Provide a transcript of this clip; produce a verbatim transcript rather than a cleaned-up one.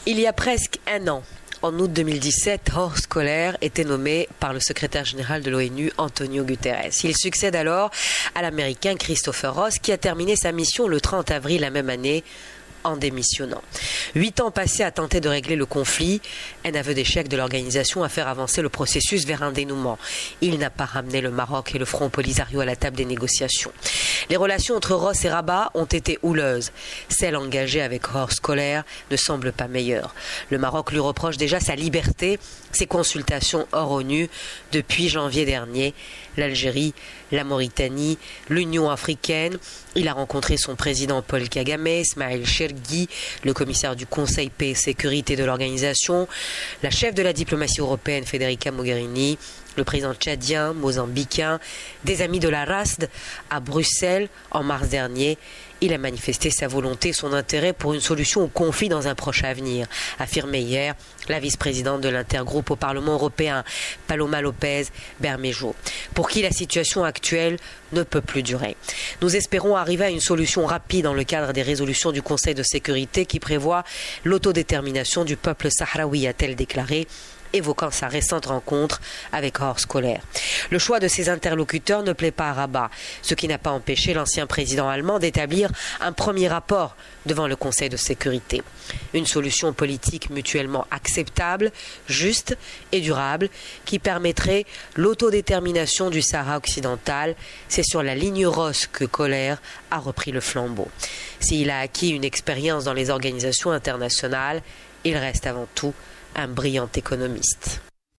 Il y a presque un an, en août deux mille dix-sept, Horst Köhler était nommé par le secrétaire général de l'ONU, Antonio Guterres. Il succède alors à l'Américain Christopher Ross, qui a terminé sa mission le trente avril la même année, en démissionnant. Huit ans passés à tenter de régler le conflit, un aveu d'échec de l'organisation à faire avancer le processus vers un dénouement. Il n'a pas ramené le Maroc et le Front Polisario à la table des négociations. Les relations entre Ross et Rabat ont été houleuses. Celle engagée avec Horst Köhler ne semble pas meilleure. Le Maroc lui reproche déjà sa liberté, ses consultations hors ONU depuis janvier dernier. L'Algérie, la Mauritanie, l'Union africaine. Il a rencontré son président Paul Kagame, Ismaël Chergui, le commissaire du Conseil paix et sécurité de l'organisation, la chef de la diplomatie européenne Federica Mogherini, le président tchadien, mozambicain, des amis de la R A S D à Bruxelles en mars dernier. Il a manifesté sa volonté, son intérêt pour une solution au conflit dans un proche avenir, affirmait hier la vice-présidente de l'intergroupe au Parlement européen, Paloma López Bermejo, pour qui la situation actuelle ne peut plus durer. Nous espérons arriver à une solution rapide dans le cadre des résolutions du Conseil de sécurité qui prévoit l'autodétermination du peuple sahraoui, a-t-elle déclaré, évoquant sa récente rencontre avec Horst Köhler. Le choix de ses interlocuteurs ne plaît pas à Rabat, ce qui n'a pas empêché l'ancien président allemand d'établir un premier rapport devant le Conseil de sécurité. Une solution politique mutuellement acceptable, juste et durable, qui permettrait l'autodétermination du Sahara occidental. C'est sur la ligne Ross que Köhler a repris le flambeau. S'il a acquis une expérience dans les organisations internationales, il reste avant tout un brillant économiste.